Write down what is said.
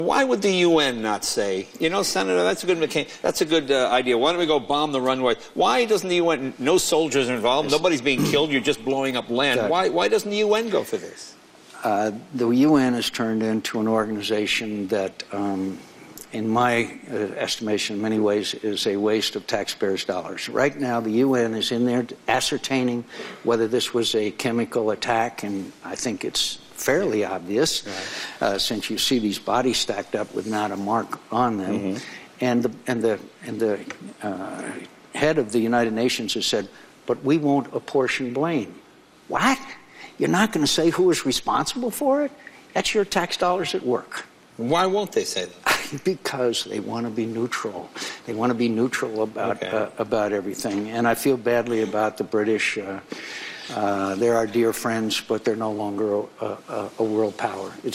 Why would the UN not say, you know, Senator, that's a good idea. Why don't we go bomb the runway? Why doesn't the UN, no soldiers are involved, nobody's being killed, you're just blowing up land. Why doesn't the UN go for this? The UN has turned into an organization that, in my estimation, in many ways, is a waste of taxpayers' dollars. Right now, the UN is in there ascertaining whether this was a chemical attack, and I think it's fairly obvious, since you see these bodies stacked up with not a mark on them. And the head of the United Nations has said, but we won't apportion blame. What? You're not going to say who is responsible for it? That's your tax dollars at work. Why won't they say that? Because they want to be neutral. They want to be neutral about everything. And I feel badly about the British. They're our dear friends, but they're no longer a world power.